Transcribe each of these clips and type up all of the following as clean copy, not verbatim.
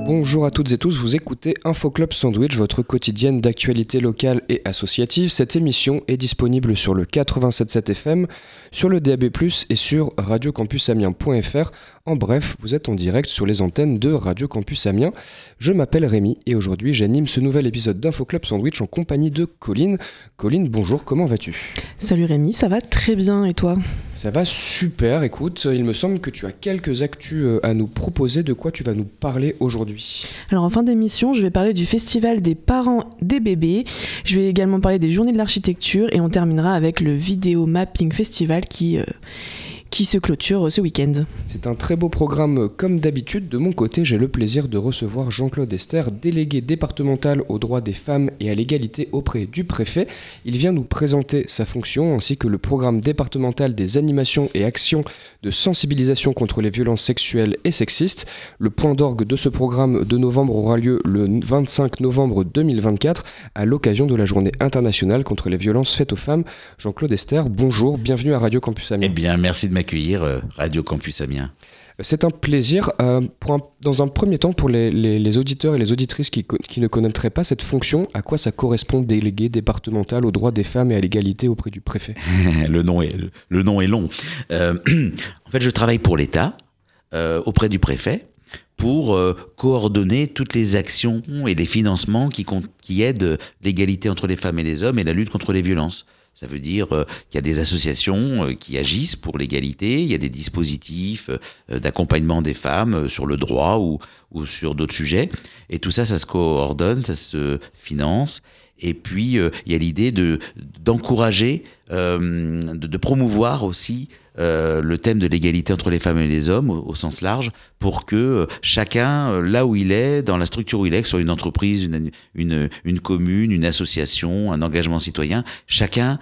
Bonjour à toutes et tous, vous écoutez InfoClub Sandwich, votre quotidienne d'actualité locale et associative. Cette émission est disponible sur le 87.7 FM, sur le DAB+, et sur radiocampusamiens.fr. En bref, vous êtes en direct sur les antennes de Radio Campus Amiens. Je m'appelle Rémi et aujourd'hui j'anime ce nouvel épisode d'InfoClub Sandwich en compagnie de Colline. Colline, bonjour, comment vas-tu ? Salut Rémi, ça va très bien et toi ? Ça va super, écoute, il me semble que tu as quelques actus à nous proposer. De quoi tu vas nous parler aujourd'hui ? Alors en fin d'émission, je vais parler du festival des parents des bébés, je vais également parler des journées de l'architecture et on terminera avec le Vidéo Mapping Festival qui se clôture ce week-end. C'est un très beau programme comme d'habitude. De mon côté, j'ai le plaisir de recevoir Jean-Claude Esther, délégué départemental aux droits des femmes et à l'égalité auprès du préfet. Il vient nous présenter sa fonction ainsi que le programme départemental des animations et actions de sensibilisation contre les violences sexuelles et sexistes. Le point d'orgue de ce programme de novembre aura lieu le 25 novembre 2024 à l'occasion de la journée internationale contre les violences faites aux femmes. Jean-Claude Esther, bonjour, bienvenue à Radio Campus Amiens. Eh bien, merci de m'accueillir, Radio Campus Amiens. C'est un plaisir. Dans un premier temps, pour les auditeurs et les auditrices qui ne connaîtraient pas cette fonction, à quoi ça correspond, délégué départemental aux droits des femmes et à l'égalité auprès du préfet ? Le nom est long. En fait, je travaille pour l'État, auprès du préfet, pour coordonner toutes les actions et les financements qui aident l'égalité entre les femmes et les hommes et la lutte contre les violences. Ça veut dire qu'il y a des associations qui agissent pour l'égalité, il y a des dispositifs d'accompagnement des femmes sur le droit ou sur d'autres sujets. Et tout ça, ça se coordonne, ça se finance. Et puis, il y a l'idée d'encourager, de promouvoir aussi le thème de l'égalité entre les femmes et les hommes au sens large, pour que chacun, là où il est, dans la structure où il est, que ce soit une entreprise, une commune, une association, un engagement citoyen, chacun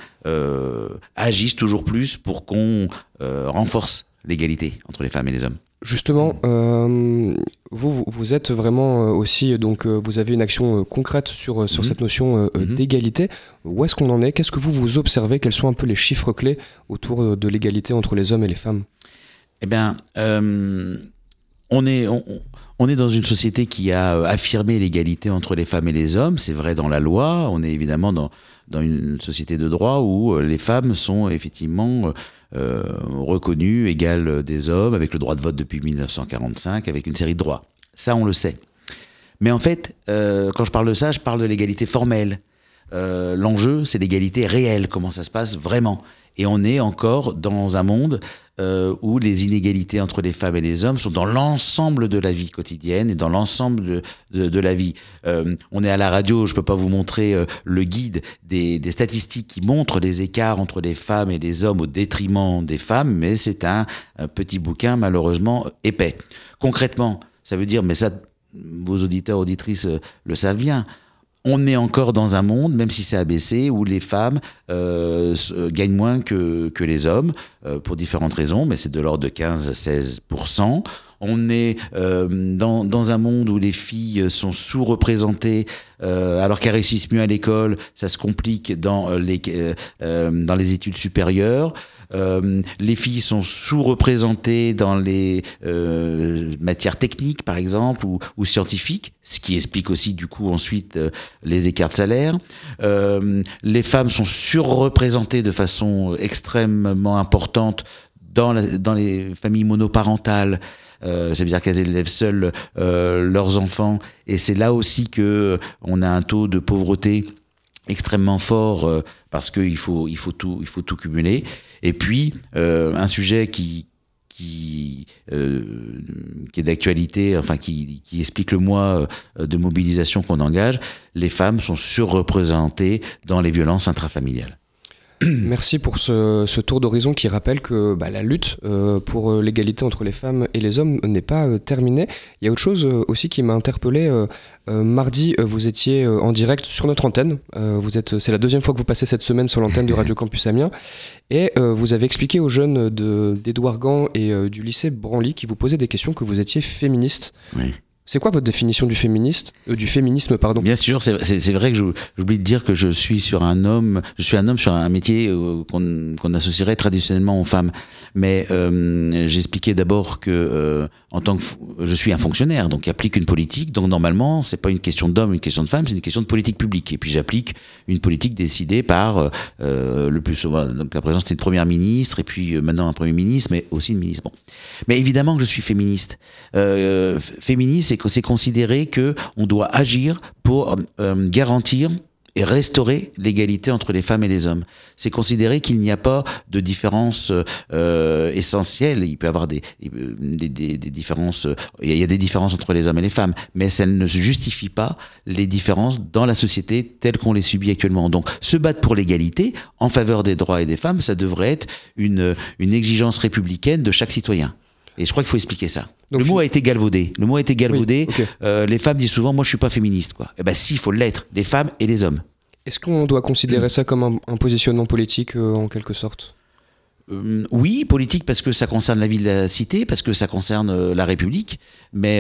agisse toujours plus pour qu'on renforce l'égalité entre les femmes et les hommes. Justement, vous êtes vraiment aussi, donc vous avez une action concrète sur cette notion d'égalité. Où est-ce qu'on en est ? Qu'est-ce que vous observez ? Quels sont un peu les chiffres clés autour de l'égalité entre les hommes et les femmes ? Eh bien, on est dans une société qui a affirmé l'égalité entre les femmes et les hommes. C'est vrai dans la loi. On est évidemment dans une société de droit où les femmes sont effectivement reconnues égales des hommes, avec le droit de vote depuis 1945, avec une série de droits. Ça, on le sait. Mais en fait, quand je parle de ça, je parle de l'égalité formelle. L'enjeu, c'est l'égalité réelle, comment ça se passe vraiment. Et on est encore dans un monde où les inégalités entre les femmes et les hommes sont dans l'ensemble de la vie quotidienne et dans l'ensemble de la vie. On est à la radio, je ne peux pas vous montrer le guide des statistiques qui montrent les écarts entre les femmes et les hommes au détriment des femmes, mais c'est un petit bouquin malheureusement épais. Concrètement, ça veut dire, mais ça, vos auditeurs, auditrices le savent bien, on est encore dans un monde, même si c'est abaissé, où les femmes gagnent moins que les hommes, pour différentes raisons, mais c'est de l'ordre de 15-16%. On est dans un monde où les filles sont sous-représentées, alors qu'elles réussissent mieux à l'école, ça se complique dans les études supérieures. Les filles sont sous-représentées dans les matières techniques, par exemple, ou scientifiques, ce qui explique aussi, du coup, ensuite, les écarts de salaire. Les femmes sont surreprésentées de façon extrêmement importante dans les familles monoparentales. Ça veut dire qu'elles élèvent seules leurs enfants, et c'est là aussi que on a un taux de pauvreté extrêmement fort, parce qu'il faut tout cumuler. Et puis un sujet qui est d'actualité, enfin qui explique le mois de mobilisation qu'on engage. Les femmes sont surreprésentées dans les violences intrafamiliales. Merci pour ce tour d'horizon qui rappelle que la lutte pour l'égalité entre les femmes et les hommes n'est pas terminée. Il y a autre chose aussi qui m'a interpellé. Mardi, vous étiez en direct sur notre antenne. C'est la deuxième fois que vous passez cette semaine sur l'antenne de Radio Campus Amiens. Et vous avez expliqué aux jeunes d'Édouard Gand et du lycée Branly qui vous posaient des questions que vous étiez féministe. Oui. C'est quoi votre définition du féminisme, pardon ? Bien sûr, c'est vrai que j'oublie de dire que je suis un homme sur un métier qu'on associerait traditionnellement aux femmes. Mais j'expliquais d'abord que en tant que je suis un fonctionnaire, donc qui applique une politique. Donc normalement, c'est pas une question d'homme, une question de femme, c'est une question de politique publique. Et puis j'applique une politique décidée par le plus souvent. Donc la présence c'était une première ministre, et puis maintenant un premier ministre, mais aussi une ministre. Bon, mais évidemment que je suis féministe. Féministe, c'est considérer que on doit agir pour garantir et restaurer l'égalité entre les femmes et les hommes. C'est considérer qu'il n'y a pas de différence essentielle. Il peut y avoir des différences. Il y a des différences entre les hommes et les femmes, mais ça ne justifie pas les différences dans la société telle qu'on les subit actuellement. Donc, se battre pour l'égalité en faveur des droits et des femmes, ça devrait être une exigence républicaine de chaque citoyen. Et je crois qu'il faut expliquer ça. Donc, le mot a été galvaudé. Oui, okay. Les femmes disent souvent, moi je suis pas féministe, quoi. Eh ben si, il faut l'être, les femmes et les hommes. Est-ce qu'on doit considérer ça comme un positionnement politique en quelque sorte ? Oui, politique parce que ça concerne la vie de la cité, parce que ça concerne la République, mais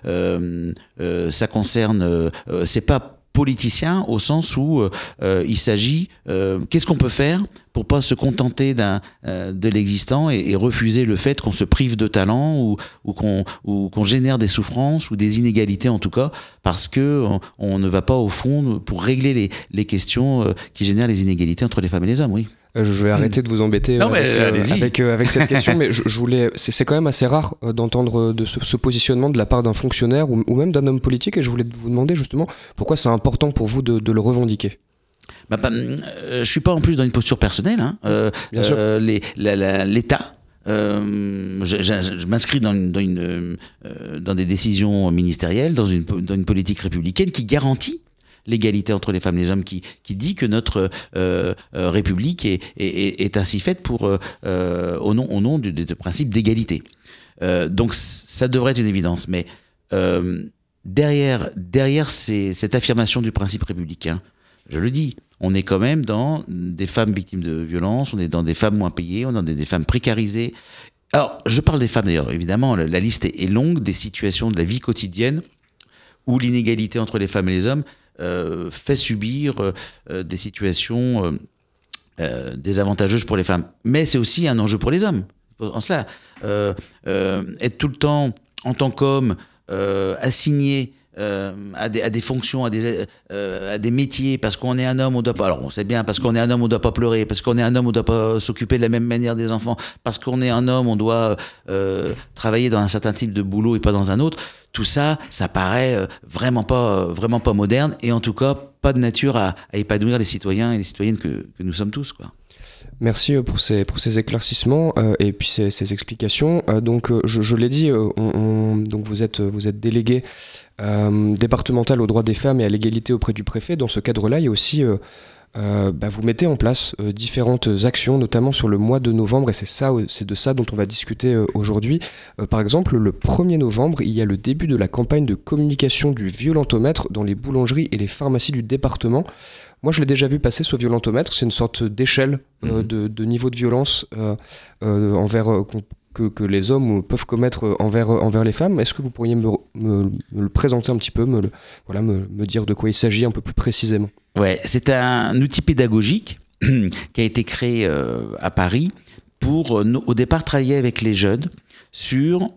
ça concerne, c'est pas politicien au sens où il s'agit qu'est-ce qu'on peut faire pour pas se contenter de l'existant et refuser le fait qu'on se prive de talent ou qu'on génère des souffrances ou des inégalités en tout cas parce que on ne va pas au fond pour régler les questions qui génèrent les inégalités entre les femmes et les hommes. Oui. Je vais arrêter de vous embêter avec cette question, mais je voulais. C'est quand même assez rare d'entendre de ce positionnement de la part d'un fonctionnaire ou même d'un homme politique, et je voulais vous demander justement pourquoi c'est important pour vous de le revendiquer. Je suis pas en plus dans une posture personnelle. Bien sûr. L'État. Je m'inscris dans des décisions ministérielles, dans une politique républicaine qui garantit l'égalité entre les femmes et les hommes, qui dit que notre République est ainsi faite au nom du principe d'égalité. Donc ça devrait être une évidence, mais derrière cette affirmation du principe républicain, je le dis, on est quand même dans des femmes victimes de violences, on est dans des femmes moins payées, on est dans des femmes précarisées. Alors, je parle des femmes d'ailleurs, évidemment, la liste est longue des situations de la vie quotidienne où l'inégalité entre les femmes et les hommes fait subir des situations désavantageuses pour les femmes. Mais c'est aussi un enjeu pour les hommes. En cela, être tout le temps, en tant qu'homme, assigné à des fonctions, à des métiers, parce qu'on est un homme, on doit pas. Alors on sait bien, parce qu'on est un homme, on doit pas pleurer, parce qu'on est un homme, on doit pas s'occuper de la même manière des enfants, parce qu'on est un homme, on doit travailler dans un certain type de boulot et pas dans un autre. Tout ça, ça paraît vraiment pas moderne, et en tout cas pas de nature à épanouir les citoyens et les citoyennes que nous sommes tous, quoi. Merci pour ces éclaircissements et puis ces explications. Donc je l'ai dit, donc vous êtes délégué départemental aux droits des femmes et à l'égalité auprès du préfet. Dans ce cadre-là, il y a aussi vous mettez en place différentes actions, notamment sur le mois de novembre, et c'est de ça dont on va discuter aujourd'hui. Par exemple, le 1er novembre, il y a le début de la campagne de communication du violentomètre dans les boulangeries et les pharmacies du département. Moi, je l'ai déjà vu passer, ce violentomètre. C'est une sorte d'échelle de niveau de violence que les hommes peuvent commettre envers les femmes. Est-ce que vous pourriez me le présenter un petit peu, me dire de quoi il s'agit un peu plus précisément ? Ouais, c'est un outil pédagogique qui a été créé à Paris pour, au départ, travailler avec les jeunes sur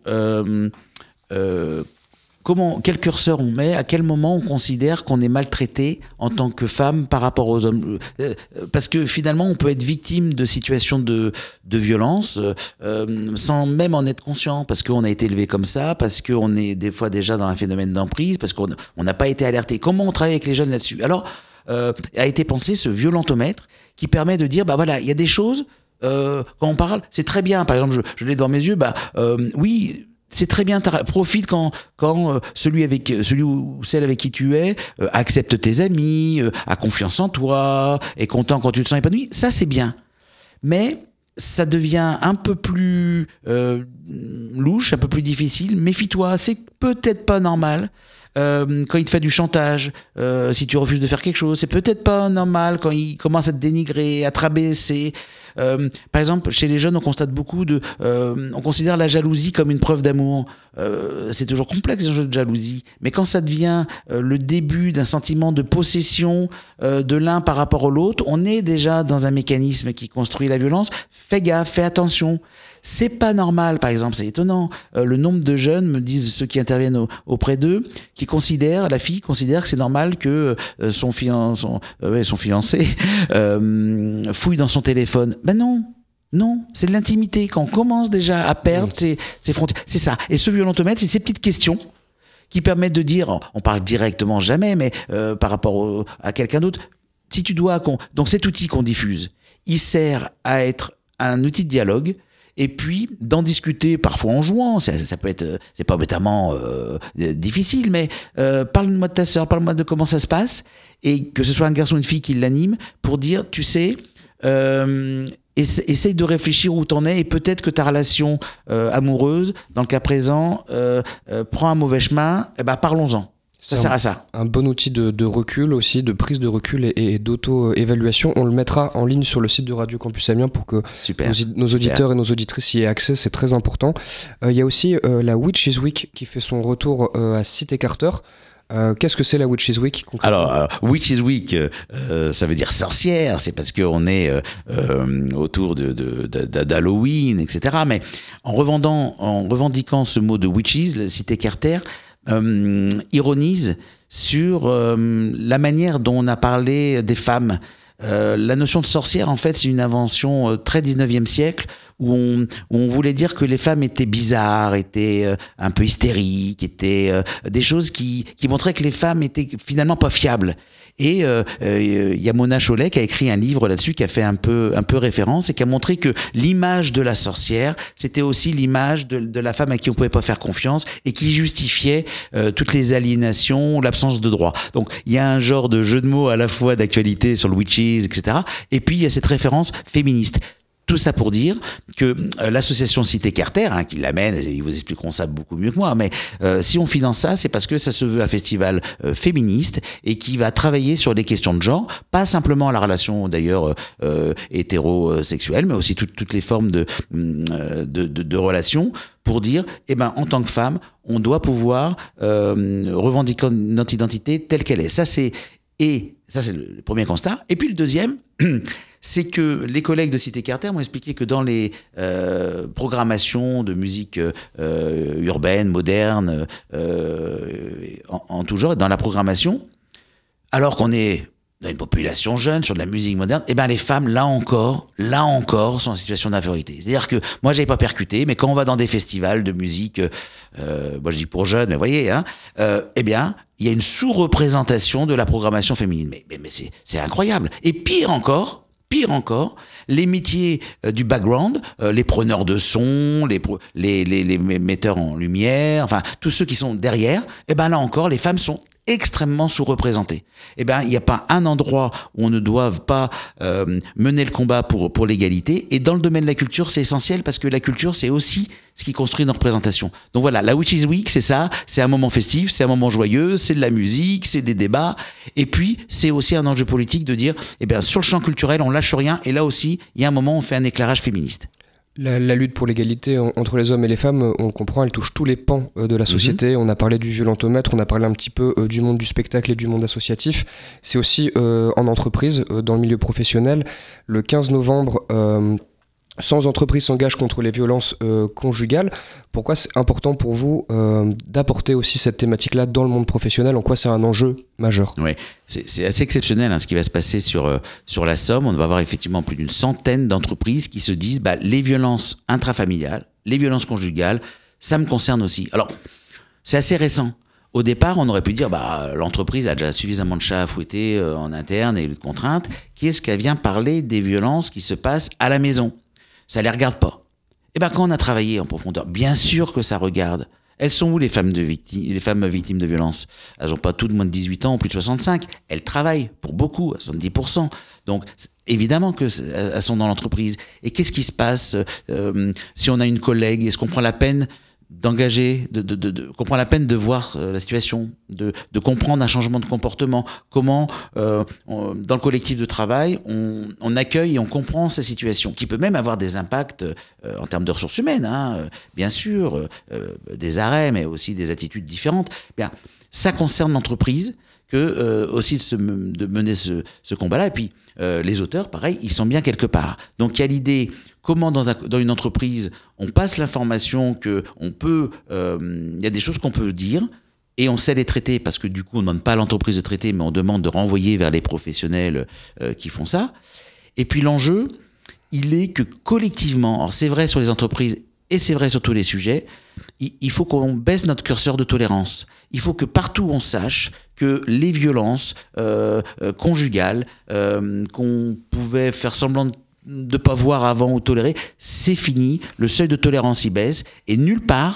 quel curseur on met, à quel moment on considère qu'on est maltraité en tant que femme par rapport aux hommes. Parce que finalement, on peut être victime de situations de violence sans même en être conscient, parce qu'on a été élevé comme ça, parce qu'on est des fois déjà dans un phénomène d'emprise, parce qu'on n'a pas été alerté. Comment on travaille avec les jeunes là-dessus ? Alors, a été pensé ce violentomètre qui permet de dire, il y a des choses, quand on parle, c'est très bien. Par exemple, je l'ai devant mes yeux, oui, c'est très bien, profite quand celui ou celle avec qui tu es accepte tes amis, a confiance en toi, est content quand tu te sens épanoui. Ça, c'est bien. Mais ça devient un peu plus louche, un peu plus difficile. Méfie-toi, c'est peut-être pas normal. Quand il te fait du chantage, si tu refuses de faire quelque chose, c'est peut-être pas normal quand il commence à te dénigrer, à te rabaisser. Par exemple, chez les jeunes, on constate beaucoup on considère la jalousie comme une preuve d'amour. C'est toujours complexe, un jeu de jalousie. Mais quand ça devient le début d'un sentiment de possession de l'un par rapport à l'autre, on est déjà dans un mécanisme qui construit la violence. Fais gaffe, fais attention. C'est pas normal, par exemple, c'est étonnant. Le nombre de jeunes, me disent ceux qui interviennent auprès d'eux, la fille considère que c'est normal que son fiancé fouille dans son téléphone. Ben non, c'est de l'intimité. Quand on commence déjà à perdre ses frontières, c'est ça. Et ce violentomètre, c'est ces petites questions qui permettent de dire, on parle directement jamais, mais par rapport à quelqu'un d'autre, si tu dois, donc cet outil qu'on diffuse, il sert à être un outil de dialogue. Et puis d'en discuter parfois en jouant, ça peut être, c'est pas bêtement difficile, mais parle-moi de ta sœur, parle-moi de comment ça se passe, et que ce soit un garçon ou une fille qui l'anime, pour dire, tu sais, essaye de réfléchir où t'en es, et peut-être que ta relation amoureuse, dans le cas présent, prend un mauvais chemin, parlons-en. Ça sert à ça. Un bon outil de recul aussi, de prise de recul et d'auto-évaluation. On le mettra en ligne sur le site de Radio Campus Amiens pour que nos auditeurs et nos auditrices y aient accès. C'est très important. Il y a aussi la Witches Week qui fait son retour à Cité Carter. Qu'est-ce que c'est la Witches Week concrètement ? Alors, Witches Week, ça veut dire sorcière, c'est parce qu'on est autour d'Halloween, etc. Mais en revendiquant ce mot de witches, la Cité Carter ironise sur la manière dont on a parlé des femmes. La notion de sorcière, en fait, c'est une invention très 19e siècle où on voulait dire que les femmes étaient bizarres, étaient un peu hystériques, étaient des choses qui montraient que les femmes étaient finalement pas fiables. Et y a Mona Chollet qui a écrit un livre là-dessus qui a fait un peu référence et qui a montré que l'image de la sorcière, c'était aussi l'image de la femme à qui on pouvait pas faire confiance et qui justifiait toutes les aliénations, l'absence de droit. Donc il y a un genre de jeu de mots à la fois d'actualité sur le witches, etc. Et puis il y a cette référence féministe. Tout ça pour dire que l'association Cité Carter, qui l'amène, ils vous expliqueront ça beaucoup mieux que moi, mais si on finance ça, c'est parce que ça se veut un festival féministe et qui va travailler sur les questions de genre, pas simplement la relation d'ailleurs hétérosexuelle, mais aussi toutes les formes de relations, pour dire, en tant que femme, on doit pouvoir revendiquer notre identité telle qu'elle est. Ça, c'est le premier constat. Et puis le deuxième, c'est que les collègues de Cité Carter m'ont expliqué que dans les programmations de musique urbaine, moderne, en tout genre, dans la programmation, alors qu'on est dans une population jeune, sur de la musique moderne, les femmes, là encore, sont en situation d'infériorité. C'est-à-dire que, moi, j'avais pas percuté, mais quand on va dans des festivals de musique, moi je dis pour jeunes, mais vous voyez, il y a une sous-représentation de la programmation féminine. Mais c'est incroyable. Et pire encore, les métiers du background, les preneurs de son, les metteurs en lumière, enfin, tous ceux qui sont derrière, là encore, les femmes sont extrêmement sous-représentées. Il n'y a pas un endroit où on ne doive pas mener le combat pour l'égalité. Et dans le domaine de la culture, c'est essentiel parce que la culture, c'est aussi ce qui construit nos représentations. Donc voilà, la Witches Week, c'est ça, c'est un moment festif, c'est un moment joyeux, c'est de la musique, c'est des débats. Et puis, c'est aussi un enjeu politique de dire, sur le champ culturel, on lâche rien. Et là aussi, il y a un moment où on fait un éclairage féministe. La lutte pour l'égalité entre les hommes et les femmes, on le comprend, elle touche tous les pans de la société. On a parlé du violentomètre, on a parlé un petit peu du monde du spectacle et du monde associatif. C'est aussi en entreprise, dans le milieu professionnel. Le 15 novembre, 100 entreprises s'engagent contre les violences conjugales. Pourquoi c'est important pour vous d'apporter aussi cette thématique-là dans le monde professionnel ? En quoi c'est un enjeu majeur ? Oui, c'est assez exceptionnel ce qui va se passer sur la Somme. On va avoir effectivement plus d'une centaine d'entreprises qui se disent les violences intrafamiliales, les violences conjugales, ça me concerne aussi. Alors, c'est assez récent. Au départ, on aurait pu dire l'entreprise a déjà suffisamment de chats à fouetter en interne et de contraintes. Qui est-ce qui vient parler des violences qui se passent à la maison ? Ça les regarde pas. Quand on a travaillé en profondeur, bien sûr que ça regarde. Elles sont où les femmes victimes de violences ? Elles n'ont pas toutes moins de 18 ans ou plus de 65. Elles travaillent pour beaucoup, à 70%. Donc, évidemment qu'elles sont dans l'entreprise. Et qu'est-ce qui se passe si on a une collègue ? Est-ce qu'on prend la peine d'engager, qu'on prend la peine de voir la situation, de comprendre un changement de comportement, comment dans le collectif de travail on accueille et on comprend ces situations, qui peut même avoir des impacts en termes de ressources humaines, bien sûr, des arrêts, mais aussi des attitudes différentes. Bien, ça concerne l'entreprise aussi de mener ce combat-là. Et puis les auteurs, pareil, ils sont bien quelque part. Donc il y a l'idée comment dans une entreprise on passe l'information que y a des choses qu'on peut dire et on sait les traiter, parce que du coup on ne demande pas à l'entreprise de traiter, mais on demande de renvoyer vers les professionnels qui font ça. Et puis l'enjeu, il est que collectivement, alors c'est vrai sur les entreprises et c'est vrai sur tous les sujets, il faut qu'on baisse notre curseur de tolérance. Il faut que partout on sache que les violences conjugales qu'on pouvait faire semblant de ne pas voir avant ou tolérer, c'est fini, le seuil de tolérance y baisse, et nulle part,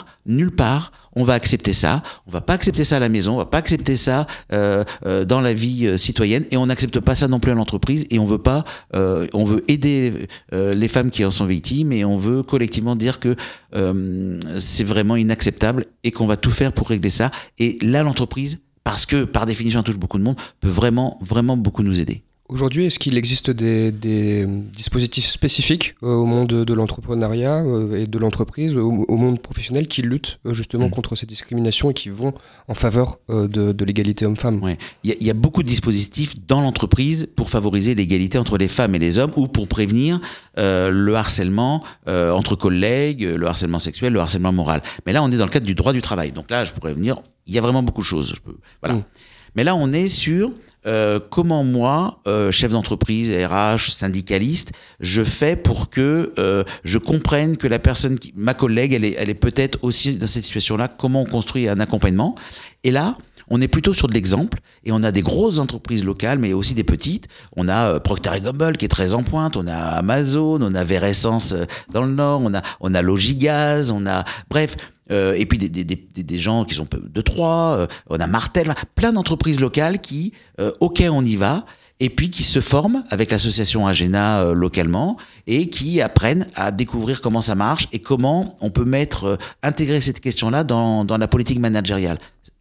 on va accepter ça. On va pas accepter ça à la maison, on va pas accepter ça dans la vie citoyenne, et on n'accepte pas ça non plus à l'entreprise, et on veut aider les femmes qui en sont victimes, et on veut collectivement dire que c'est vraiment inacceptable, et qu'on va tout faire pour régler ça. Et là, l'entreprise, parce que par définition elle touche beaucoup de monde, peut vraiment, vraiment beaucoup nous aider. Aujourd'hui, est-ce qu'il existe des dispositifs spécifiques au monde de l'entrepreneuriat et de l'entreprise, au monde professionnel, qui luttent justement contre ces discriminations et qui vont en faveur de l'égalité homme-femme ? Ouais. Il y a beaucoup de dispositifs dans l'entreprise pour favoriser l'égalité entre les femmes et les hommes, ou pour prévenir le harcèlement entre collègues, le harcèlement sexuel, le harcèlement moral. Mais là, on est dans le cadre du droit du travail. Donc là, je pourrais venir, il y a vraiment beaucoup de choses. Voilà. Mais là, on est sur... comment moi, chef d'entreprise, RH, syndicaliste, je fais pour que je comprenne que la personne, ma collègue, elle est peut-être aussi dans cette situation-là, comment on construit un accompagnement. Et là, on est plutôt sur de l'exemple, et on a des grosses entreprises locales, mais aussi des petites. On a Procter & Gamble qui est très en pointe, on a Amazon, on a Veressence dans le Nord, on a Logigaz, bref... et puis des gens qui sont de Troyes, on a Martel, plein d'entreprises locales qui, ok, on y va, et puis qui se forment avec l'association Agena localement, et qui apprennent à découvrir comment ça marche et comment on peut intégrer cette question-là dans la politique managériale.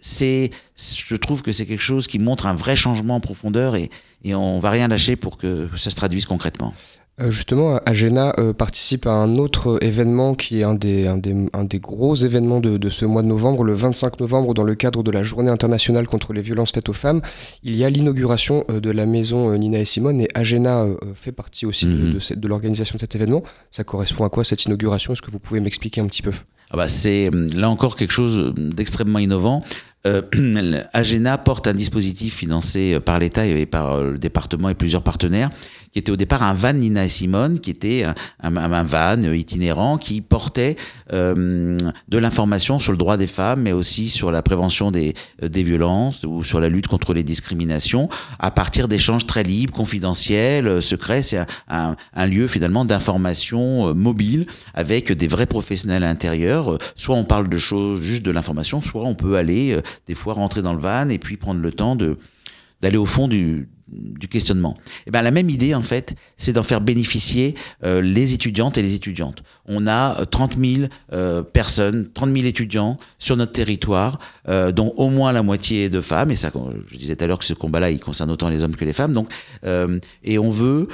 Je trouve que c'est quelque chose qui montre un vrai changement en profondeur, et on va rien lâcher pour que ça se traduise concrètement. Justement, Agena participe à un autre événement qui est un des gros événements de ce mois de novembre, le 25 novembre, dans le cadre de la Journée internationale contre les violences faites aux femmes. Il y a l'inauguration de la maison Nina et Simone, et Agena fait partie aussi de l'organisation de cet événement. Ça correspond à quoi, cette inauguration ? Est-ce que vous pouvez m'expliquer un petit peu ? C'est là encore quelque chose d'extrêmement innovant. Agena porte un dispositif financé par l'État et par le département et plusieurs partenaires, qui était au départ un van Nina et Simone, qui était un van itinérant qui portait de l'information sur le droit des femmes, mais aussi sur la prévention des violences ou sur la lutte contre les discriminations, à partir d'échanges très libres, confidentiels, secrets. C'est un lieu finalement d'information mobile, avec des vrais professionnels à l'intérieur. Soit on parle de choses, juste de l'information, soit on peut aller des fois rentrer dans le van et puis prendre le temps d'aller au fond du questionnement. Et la même idée, en fait, c'est d'en faire bénéficier les étudiantes et les étudiantes. On a 30 000 personnes, 30 000 étudiants sur notre territoire, dont au moins la moitié de femmes, et ça, je disais tout à l'heure que ce combat-là, il concerne autant les hommes que les femmes, donc, et on veut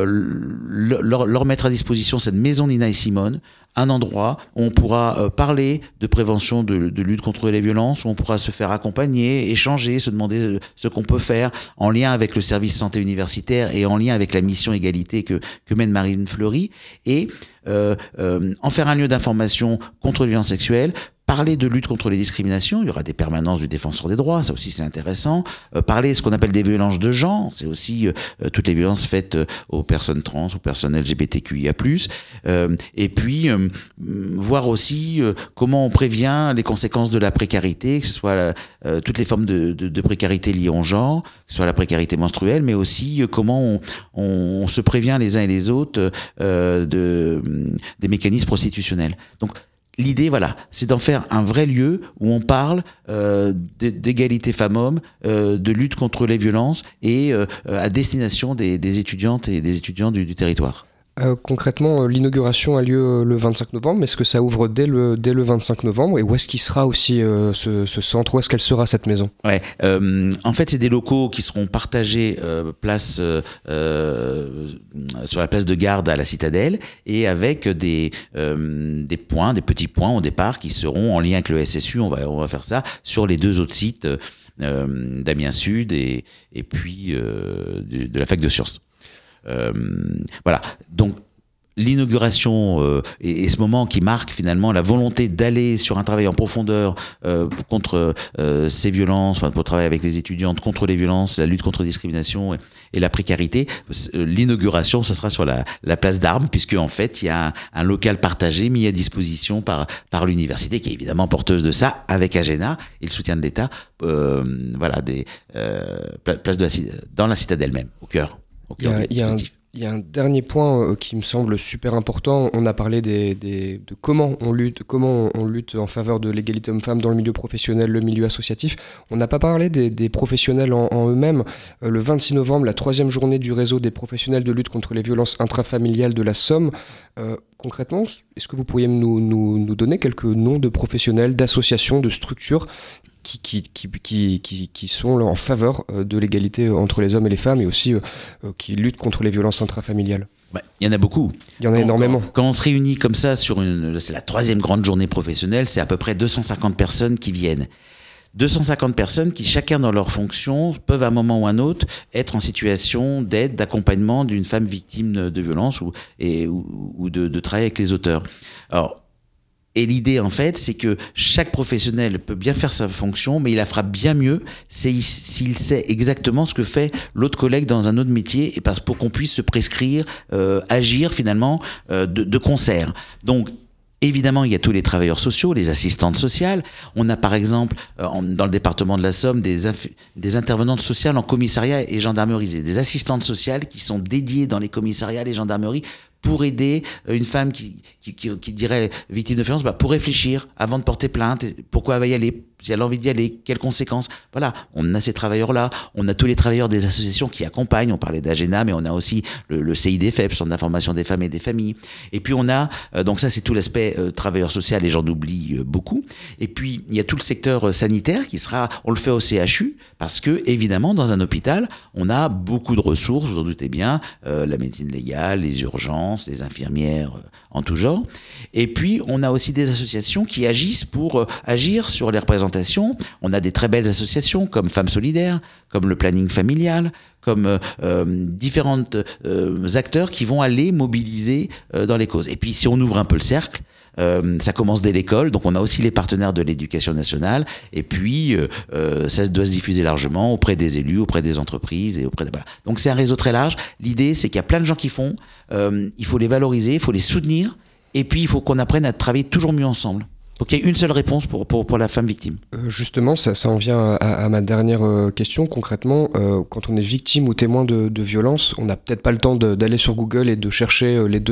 leur mettre à disposition cette maison Nina et Simone, un endroit où on pourra parler de prévention de lutte contre les violences, où on pourra se faire accompagner, échanger, se demander ce qu'on peut faire en lien avec le service santé universitaire et en lien avec la mission égalité que mène Marine Fleury, et en faire un lieu d'information contre les violences sexuelles, parler de lutte contre les discriminations. Il y aura des permanences du défenseur des droits, ça aussi c'est intéressant. Parler de ce qu'on appelle des violences de genre, c'est aussi toutes les violences faites aux personnes trans, aux personnes LGBTQIA+. Et puis voir aussi comment on prévient les conséquences de la précarité, que ce soit toutes les formes de précarité liées au genre, que ce soit la précarité menstruelle, mais aussi comment on se prévient les uns et les autres des mécanismes prostitutionnels. Donc l'idée, voilà, c'est d'en faire un vrai lieu où on parle d'égalité femmes-hommes, de lutte contre les violences, et à destination des étudiantes et des étudiants du territoire. Concrètement, l'inauguration a lieu le 25 novembre, mais est-ce que ça ouvre dès le 25 novembre? Et où est-ce qu'il sera aussi ce centre? Où est-ce qu'elle sera cette maison? Ouais, en fait, c'est des locaux qui seront partagés sur la place de Garde à la Citadelle, et avec des petits points au départ qui seront en lien avec le SSU. On va faire ça sur les 2 autres sites, d'Amiens Sud et puis de la fac de sciences. Voilà, donc l'inauguration et ce moment qui marque finalement la volonté d'aller sur un travail en profondeur contre ces violences, pour travailler avec les étudiantes contre les violences, la lutte contre la discrimination et la précarité. L'inauguration, ça sera sur la place d'Armes, puisque en fait il y a un local partagé mis à disposition par l'université, qui est évidemment porteuse de ça, avec Agena et le soutien de l'État. Voilà, place dans la citadelle même, au cœur du dispositif. Il y a un dernier point qui me semble super important. On a parlé de comment on lutte en faveur de l'égalité homme-femme dans le milieu professionnel, le milieu associatif. On n'a pas parlé des professionnels en eux-mêmes. Le 26 novembre, la 3e journée du réseau des professionnels de lutte contre les violences intrafamiliales de la Somme. Concrètement, est-ce que vous pourriez nous donner quelques noms de professionnels, d'associations, de structures qui sont en faveur de l'égalité entre les hommes et les femmes, et aussi qui luttent contre les violences intrafamiliales? Il y en a beaucoup. Il y en a énormément. Quand on se réunit comme ça c'est la 3e grande journée professionnelle, c'est à peu près 250 personnes qui viennent. 250 personnes qui, chacun dans leur fonction, peuvent à un moment ou à un autre être en situation d'aide, d'accompagnement d'une femme victime de violence ou de travailler avec les auteurs. Alors, et l'idée, en fait, c'est que chaque professionnel peut bien faire sa fonction, mais il la fera bien mieux s'il sait exactement ce que fait l'autre collègue dans un autre métier, et pour qu'on puisse se prescrire, agir finalement de concert. Donc, évidemment, il y a tous les travailleurs sociaux, les assistantes sociales. On a par exemple, dans le département de la Somme, des intervenantes sociales en commissariat et gendarmerie, des assistantes sociales qui sont dédiées dans les commissariats et les gendarmeries pour aider une femme qui dirait victime de violence, pour réfléchir avant de porter plainte, pourquoi elle va y aller, si elle a envie d'y aller, quelles conséquences. Voilà, on a ces travailleurs-là, on a tous les travailleurs des associations qui accompagnent, on parlait d'Agena, mais on a aussi le CIDFEP, Centre d'information des femmes et des familles. Et puis on a, donc ça c'est tout l'aspect travailleur social, et j'en oublie beaucoup. Et puis il y a tout le secteur sanitaire qui sera, on le fait au CHU, parce que évidemment dans un hôpital, on a beaucoup de ressources, vous en doutez bien, la médecine légale, les urgences, les infirmières en tout genre. Et puis on a aussi des associations qui agissent pour agir sur les représentations. On a des très belles associations comme Femmes Solidaires, comme le Planning Familial, comme différents acteurs qui vont aller mobiliser dans les causes. Et puis si on ouvre un peu le cercle, ça commence dès l'école, donc on a aussi les partenaires de l'éducation nationale, et puis ça doit se diffuser largement auprès des élus, auprès des entreprises, et voilà. Donc c'est un réseau très large. L'idée, c'est qu'il y a plein de gens qui font, il faut les valoriser, il faut les soutenir, et puis il faut qu'on apprenne à travailler toujours mieux ensemble. Donc il y a une seule réponse pour la femme victime. Justement, ça en vient à ma dernière question. Concrètement, quand on est victime ou témoin de violence, on n'a peut-être pas le temps d'aller sur Google et de chercher les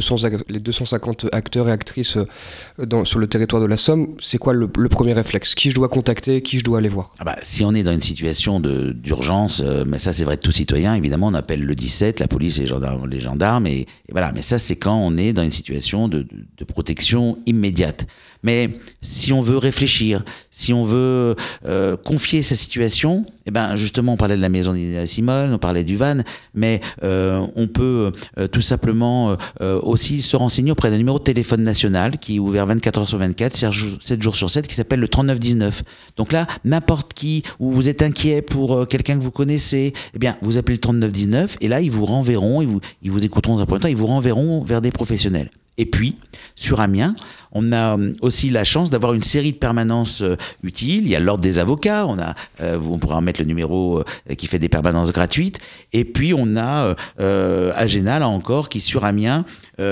250 acteurs et actrices sur le territoire de la Somme. C'est quoi le premier réflexe? Qui je dois contacter? Qui je dois aller voir? Si on est dans une situation d'urgence, mais ça c'est vrai de tout citoyen, évidemment on appelle le 17, la police, les gendarmes et voilà. Mais ça c'est quand on est dans une situation de protection immédiate. Mais si on veut réfléchir, si on veut confier sa situation, justement on parlait de la maison d'Ina Simone, on parlait du van, mais on peut tout simplement aussi se renseigner auprès d'un numéro de téléphone national qui est ouvert 24 heures sur 24, 7 jours sur 7, qui s'appelle le 3919. Donc là, n'importe qui, ou vous êtes inquiet pour quelqu'un que vous connaissez, vous appelez le 3919 et là ils vous renverront, ils vous écouteront dans un premier temps, ils vous renverront vers des professionnels. Et puis, sur Amiens, on a aussi la chance d'avoir une série de permanences utiles. Il y a l'ordre des avocats, on pourra en mettre le numéro qui fait des permanences gratuites. Et puis, on a Agena, là encore, qui, sur Amiens,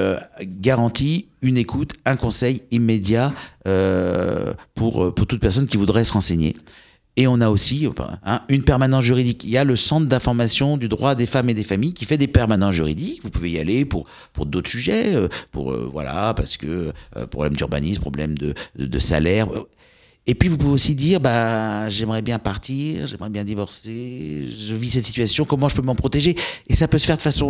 garantit une écoute, un conseil immédiat pour toute personne qui voudrait se renseigner. Et on a aussi une permanence juridique. Il y a le Centre d'information du droit des femmes et des familles qui fait des permanences juridiques. Vous pouvez y aller pour d'autres sujets, parce que problème d'urbanisme, problème de salaire. Et puis vous pouvez aussi dire, j'aimerais bien partir, j'aimerais bien divorcer, je vis cette situation, comment je peux m'en protéger? Et ça peut se faire de façon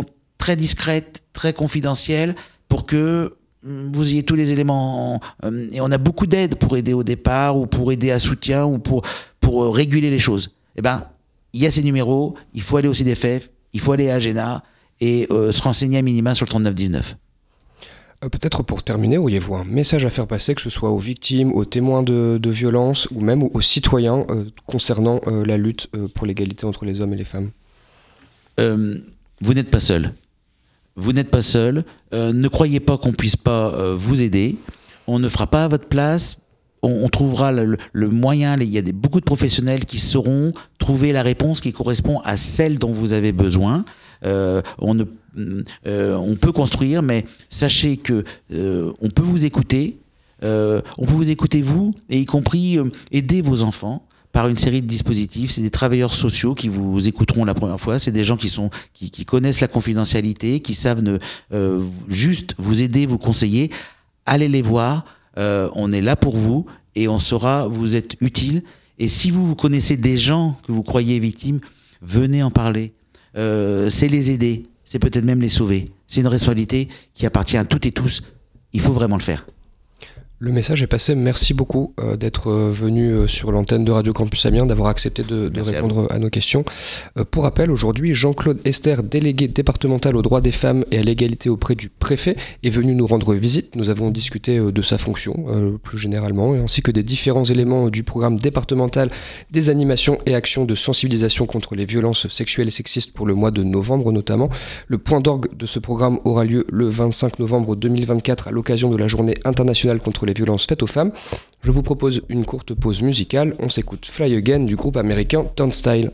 très discrète, très confidentielle, pour que vous ayez tous les éléments. Et on a beaucoup d'aides pour aider au départ, ou pour aider à soutien, ou pour réguler les choses. Eh ben, il y a ces numéros, il faut aller au CDFF, il faut aller à Agena et se renseigner à minima sur le 3919. Peut-être pour terminer, auriez-vous un message à faire passer, que ce soit aux victimes, aux témoins de violences ou même aux citoyens concernant la lutte pour l'égalité entre les hommes et les femmes ? Vous n'êtes pas seul. Vous n'êtes pas seul. Ne croyez pas qu'on ne puisse pas vous aider. On ne fera pas à votre place. On trouvera le moyen. Il y a beaucoup de professionnels qui sauront trouver la réponse qui correspond à celle dont vous avez besoin. On peut construire, mais sachez que on peut vous écouter. On peut vous écouter vous, et y compris aider vos enfants par une série de dispositifs. C'est des travailleurs sociaux qui vous écouteront la première fois. C'est des gens qui connaissent la confidentialité, qui savent juste vous aider, vous conseiller. Allez les voir. On est là pour vous et on saura vous être utile. Et si vous connaissez des gens que vous croyez victimes, venez en parler. C'est les aider, c'est peut-être même les sauver. C'est une responsabilité qui appartient à toutes et tous. Il faut vraiment le faire. Le message est passé. Merci beaucoup d'être venu sur l'antenne de Radio Campus Amiens, d'avoir accepté de répondre à nos questions. Pour rappel, aujourd'hui, Jean-Claude Esther, délégué départemental aux droits des femmes et à l'égalité auprès du préfet, est venu nous rendre visite. Nous avons discuté de sa fonction, plus généralement, ainsi que des différents éléments du programme départemental des animations et actions de sensibilisation contre les violences sexuelles et sexistes pour le mois de novembre notamment. Le point d'orgue de ce programme aura lieu le 25 novembre 2024 à l'occasion de la journée internationale contre les violences faites aux femmes. Je vous propose une courte pause musicale. On s'écoute Fly Again du groupe américain Turnstile.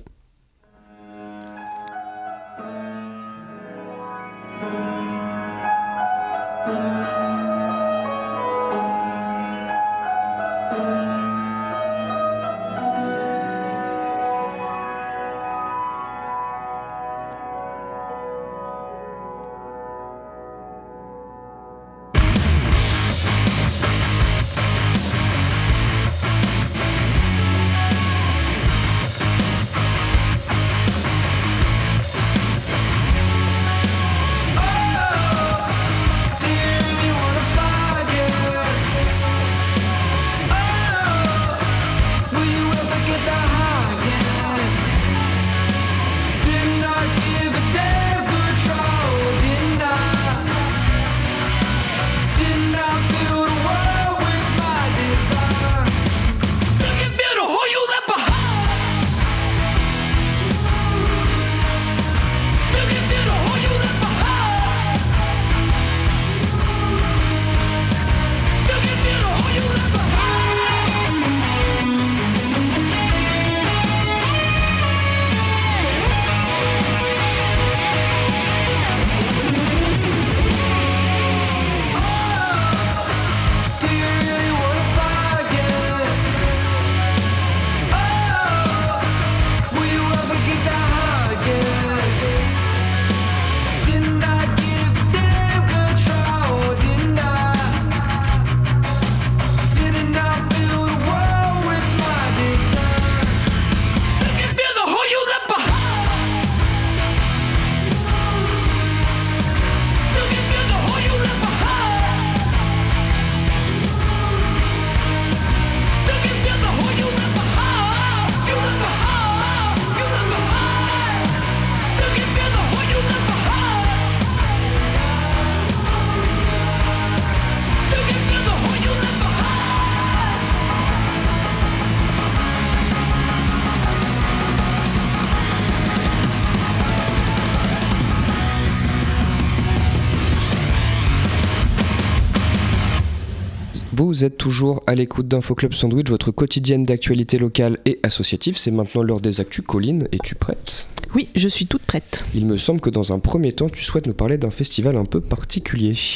Vous êtes toujours à l'écoute d'Info Club Sandwich, votre quotidienne d'actualité locale et associative. C'est maintenant l'heure des actus. Colline, es-tu prête ? Oui, je suis toute prête. Il me semble que dans un premier temps, tu souhaites nous parler d'un festival un peu particulier.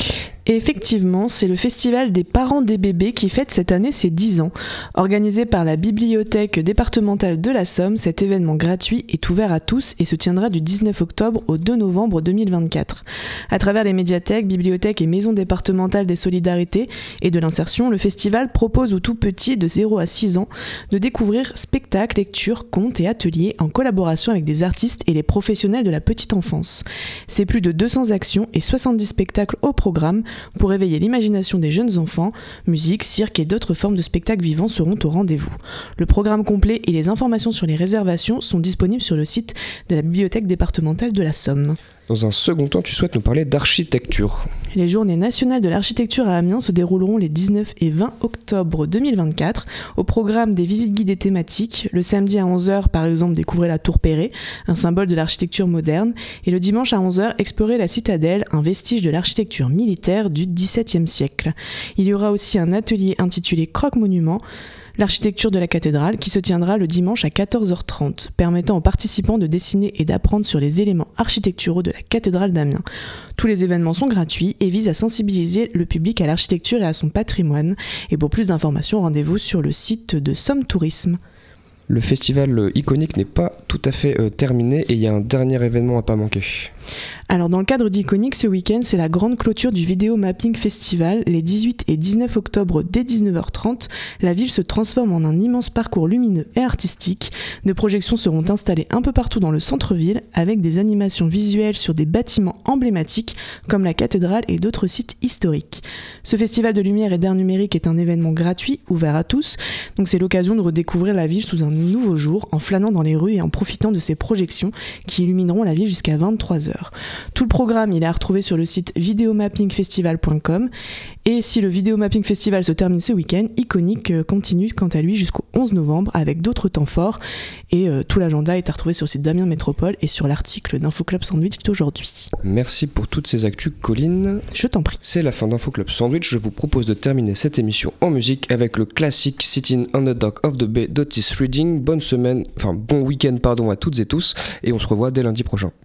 Et effectivement, c'est le festival des parents des bébés qui fête cette année ses 10 ans. Organisé par la bibliothèque départementale de la Somme, cet événement gratuit est ouvert à tous et se tiendra du 19 octobre au 2 novembre 2024. À travers les médiathèques, bibliothèques et maisons départementales des solidarités et de l'insertion, le festival propose aux tout petits de 0 à 6 ans de découvrir spectacles, lectures, contes et ateliers en collaboration avec des artistes et les professionnels de la petite enfance. C'est plus de 200 actions et 70 spectacles au programme pour éveiller l'imagination des jeunes enfants. Musique, cirque et d'autres formes de spectacles vivants seront au rendez-vous. Le programme complet et les informations sur les réservations sont disponibles sur le site de la bibliothèque départementale de la Somme. Dans un second temps, tu souhaites nous parler d'architecture. Les journées nationales de l'architecture à Amiens se dérouleront les 19 et 20 octobre 2024. Au programme des visites guidées thématiques, le samedi à 11h par exemple découvrez la Tour Perret, un symbole de l'architecture moderne, et le dimanche à 11h explorez la citadelle, un vestige de l'architecture militaire du XVIIe siècle. Il y aura aussi un atelier intitulé Croque-Monument, l'architecture de la cathédrale, qui se tiendra le dimanche à 14h30, permettant aux participants de dessiner et d'apprendre sur les éléments architecturaux de la cathédrale d'Amiens. Tous les événements sont gratuits et visent à sensibiliser le public à l'architecture et à son patrimoine. Et pour plus d'informations, rendez-vous sur le site de Somme Tourisme. Le festival iconique n'est pas tout à fait terminé et il y a un dernier événement à pas manquer. Alors dans le cadre d'Iconique, ce week-end, c'est la grande clôture du Vidéo Mapping Festival. Les 18 et 19 octobre dès 19h30, la ville se transforme en un immense parcours lumineux et artistique. Des projections seront installées un peu partout dans le centre-ville avec des animations visuelles sur des bâtiments emblématiques comme la cathédrale et d'autres sites historiques. Ce festival de lumière et d'art numérique est un événement gratuit, ouvert à tous. Donc c'est l'occasion de redécouvrir la ville sous un nouveau jour en flânant dans les rues et en profitant de ces projections qui illumineront la ville jusqu'à 23h. Tout le programme, il est à retrouver sur le site videomappingfestival.com. Et si le Vidéo Mapping Festival se termine ce week-end, Iconique continue quant à lui jusqu'au 11 novembre avec d'autres temps forts. Et tout l'agenda est à retrouver sur le site d'Amiens Métropole et sur l'article d'Infoclub Sandwich d'aujourd'hui. Merci pour toutes ces actus, Colline. Je t'en prie. C'est la fin d'Infoclub Sandwich. Je vous propose de terminer cette émission en musique avec le classique Sitting on the Dock of the Bay d'Otis Redding. Bon week-end à toutes et tous. Et on se revoit dès lundi prochain.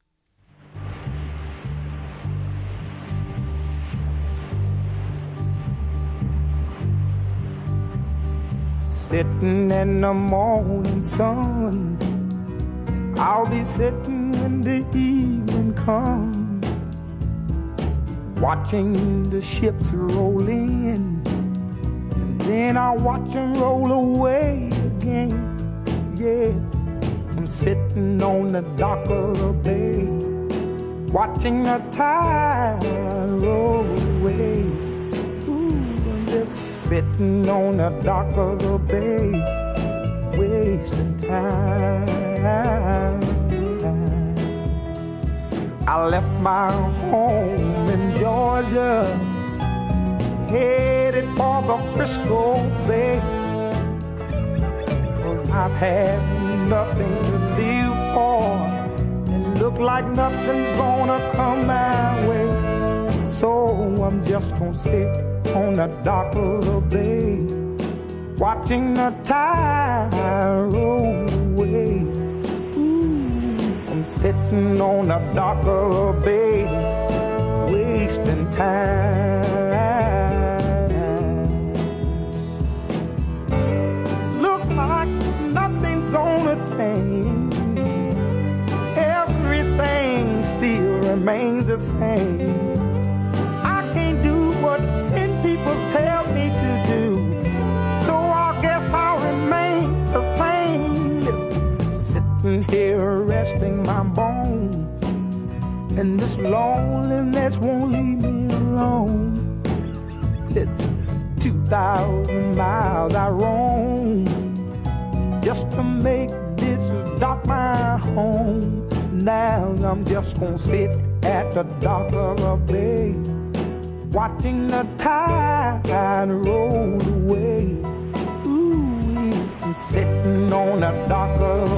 Sitting in the morning sun, I'll be sitting when the evening comes, watching the ships roll in, and then I'll watch them roll away again. Yeah, I'm sitting on the dock of the bay, watching the tide roll away. Ooh, just sitting on the dock of the bay, wasting time. I left my home in Georgia, headed for the Frisco Bay, 'cause I've had nothing to live for, and look like nothing's gonna come my way. So I'm just gonna sit on the dock of the bay, watching the tide roll away. Ooh, I'm sitting on the dock of the bay, wasting time. Look like nothing's gonna change, everything still remains the same. I can't do what 10 people tell me to do, so I guess I'll remain the same. Listen, sitting here resting my bones, and this loneliness won't leave me alone. Listen, 2,000 miles I roam just to make this dock my home. Now I'm just gonna sit at the dock of a bay, watching the tide roll away. Ooh, I'm sitting on the dock of